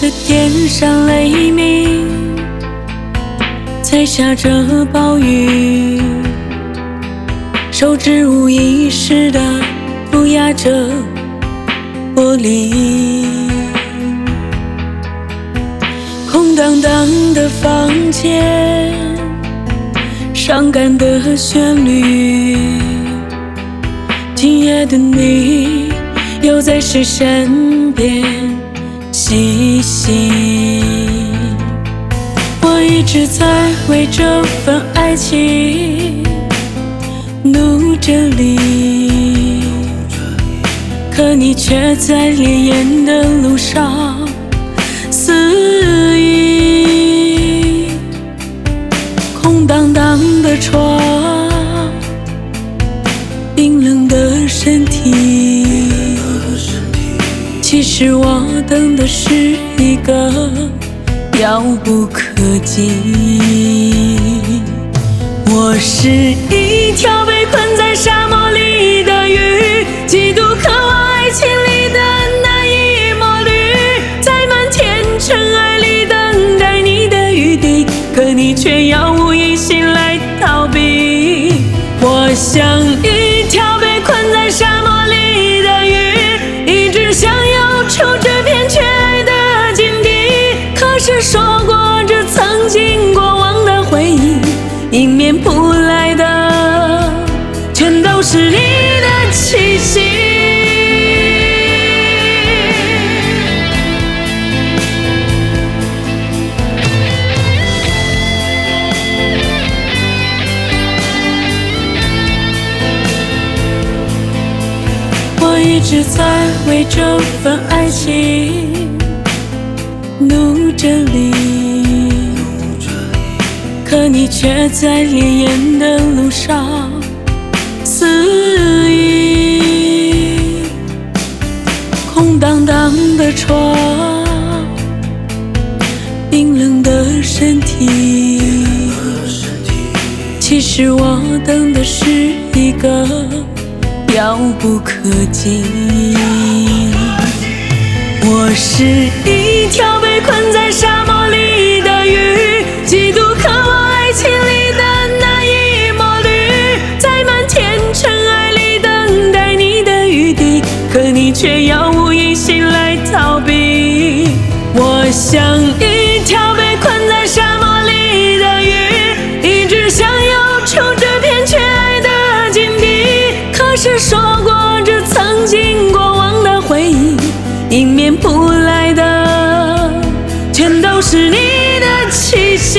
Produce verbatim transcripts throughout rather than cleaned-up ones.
的天上雷鸣，在下着暴雨，手指无意识地涂鸦着玻璃。空荡荡的房间，伤感的旋律，今夜的你又在谁身边嬉戏？我一直在为这份爱情努着力，可你却在烈焰的路上肆意。空荡荡的床，冰冷的身体，其实我等的是一个遥不可及。我是一条被困在沙漠里的鱼，极度渴望爱情里的那一抹绿，在漫天尘埃里等待你的雨滴，可你却杳无音信来逃避。我像一条被困在沙漠里的鱼，一直想要出这片缺爱的境地，可是说过这曾经过往的回忆，迎面扑来的全都是你的气息。我一直在为这份爱情努着力，可你却在烈焰的路上肆意。空荡荡的床，冰冷的身体，其实我等的是一个遥不可及。我是一条被困在沙漠里的鱼，极度渴望爱情里的那一抹绿，在漫天尘埃里等待你的雨滴，可你却杳无音信来逃避。我像一条被困在沙漠里的鱼，一直想要出这片缺爱的境地，可是说过这曾经过往的回忆，迎面扑来的全都是你的气息。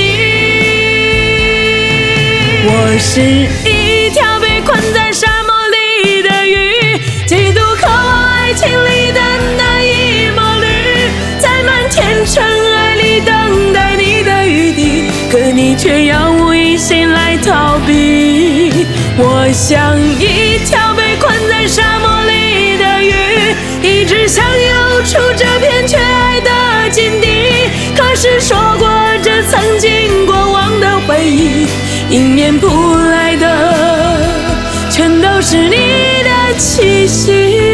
我是一条被困在沙漠里的鱼，极度渴望爱情里的那一抹绿，在漫天尘埃里等待你的雨滴，可你却杳无音信来逃避。我像一条被困在沙漠里的鱼，一直想要出这片缺爱的境地，可是说过这曾经过往的回忆，迎面扑来的全都是你的气息。